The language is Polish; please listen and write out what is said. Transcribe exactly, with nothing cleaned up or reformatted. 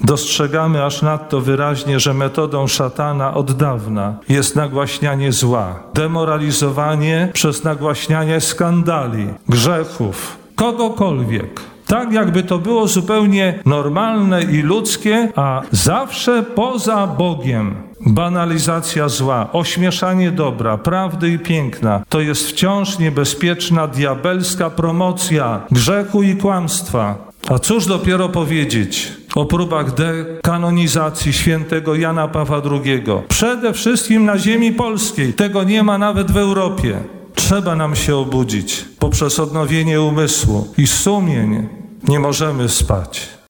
Dostrzegamy aż nadto wyraźnie, że metodą szatana od dawna jest nagłaśnianie zła, demoralizowanie przez nagłaśnianie skandali, grzechów, kogokolwiek. Tak jakby to było zupełnie normalne i ludzkie, a zawsze poza Bogiem. Banalizacja zła, ośmieszanie dobra, prawdy i piękna to jest wciąż niebezpieczna, diabelska promocja grzechu i kłamstwa. A cóż dopiero powiedzieć o próbach dekanonizacji świętego Jana Pawła drugiego. Przede wszystkim na ziemi polskiej. Tego nie ma nawet w Europie. Trzeba nam się obudzić poprzez odnowienie umysłu i sumień. Nie możemy spać.